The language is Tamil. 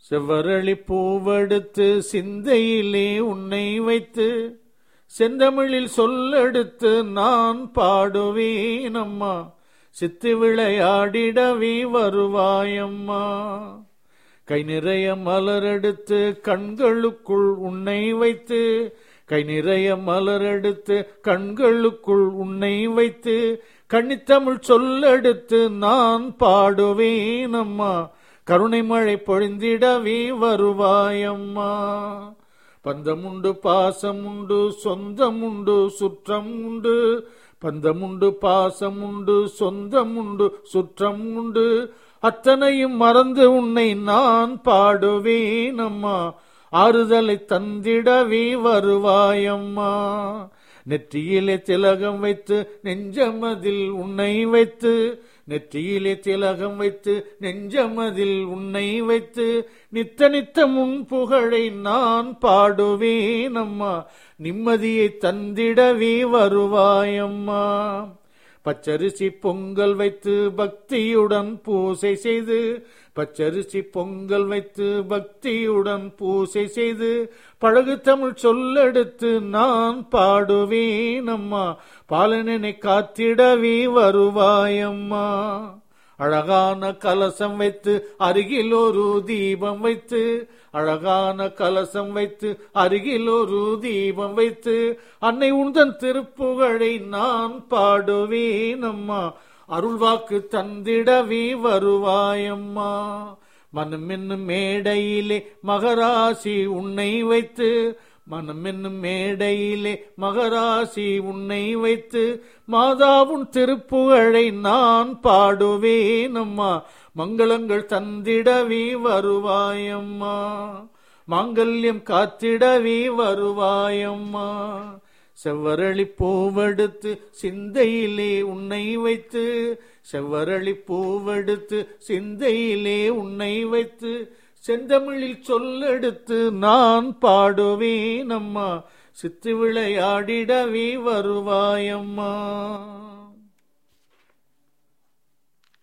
செவ்வரளி பூவெடுத்து சிந்தையிலே உன்னை வைத்து செந்தமிழில் சொல்லெடுத்து நான் பாடுவேன் அம்மா. சித்து விளையாடிடவே வருவாயம்மா. கை நிறைய மலரெடுத்து கண்களுக்குள் உன்னை வைத்து கை நிறைய மலரெடுத்து கண்களுக்குள் உன்னை வைத்து கன்னித்தமிழ் சொல்லெடுத்து நான் பாடுவேன் அம்மா. கருணை மழை பொழிந்திடவே வருவாயம்மா. பந்தமுண்டு பாசமுண்டு சொந்தமுண்டு சுற்றம் உண்டு. பந்தமுண்டு பாசமுண்டு சொந்தமுண்டு சுற்றம் உண்டு. அத்தனையும் மறந்து உன்னை நான் பாடுவேன் அம்மா. ஆறுதலை தந்திடவே வருவாயம்மா. நெற்றியிலே திலகம் வைத்து நெஞ்சமதில் உன்னை வைத்து நெற்றியிலே திலகம் வைத்து நெஞ்சமதில் உன்னை வைத்து நித்த நித்த முன் புகழை நான் பாடுவேன் அம்மா. நிம்மதியை தந்திடவே வருவாயம்மா. பச்சரிசி பொங்கல் வைத்து பக்தியுடன் பூசை செய்து பச்சரிசி பொங்கல் வைத்து பக்தியுடன் பூசை செய்து பழகு தமிழ் சொல்லெடுத்து நான் பாடுவேன் அம்மா. பாலனனை காத்திடவே வருவாயம்மா. அழகான கலசம் வைத்து அருகில் ஒரு தீபம் வைத்து அழகான கலசம் வைத்து அருகில் ஒரு தீபம் வைத்து அன்னை உந்தன் திருப்புகழை நான் பாடுவேன் அம்மா. அருள்வாக்கு தந்திடவே வருவாயம்மா. மனம் என்னும் மேடையிலே மகராசி உன்னை வைத்து மனம் என்னும் மேடையிலே மகராசி உன்னை வைத்து மாதாவுன் திருப்புகழை நான் பாடுவேன் அம்மா. மங்களங்கள் தந்திடவே வருவாயம்மா. மாங்கல்யம் காத்திடவே வருவாயம்மா. செவ்வரளி பூவெடுத்து சிந்தையிலே உன்னை வைத்து செவ்வரளி பூவெடுத்து சிந்தையிலே உன்னை வைத்து செந்தமிழில் சொல்லெடுத்து நான் பாடுவேன் அம்மா. சித்து விளையாடிடவே வருவாயம்மா.